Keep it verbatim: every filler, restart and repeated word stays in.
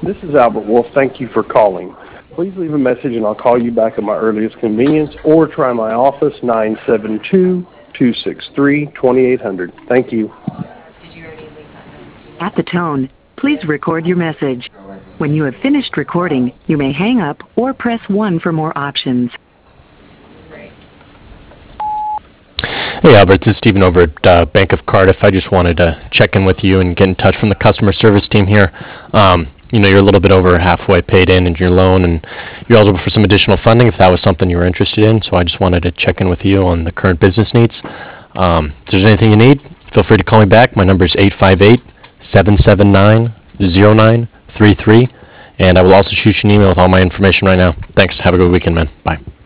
This is Albert Wolf. Thank you for calling. Please leave a message and I'll call you back at my earliest convenience, or try my office, nine seven two, two six three, two eight zero zero. Thank you. At the tone, please record your message. When you have finished recording, you may hang up or press one for more options. Hey Albert, this is Stephen over at uh, Bank of Cardiff. I just wanted to check in with you and get in touch from the customer service team here. Um, you know, you're a little bit over halfway paid in in your loan, and you're eligible for some additional funding if that was something you were interested in. So I just wanted to check in with you on the current business needs. Um, if there's anything you need, feel free to call me back. My number is eight five eight, seven seven nine, zero nine three three, and I will also shoot you an email with all my information right now. Thanks. Have a good weekend, man. Bye.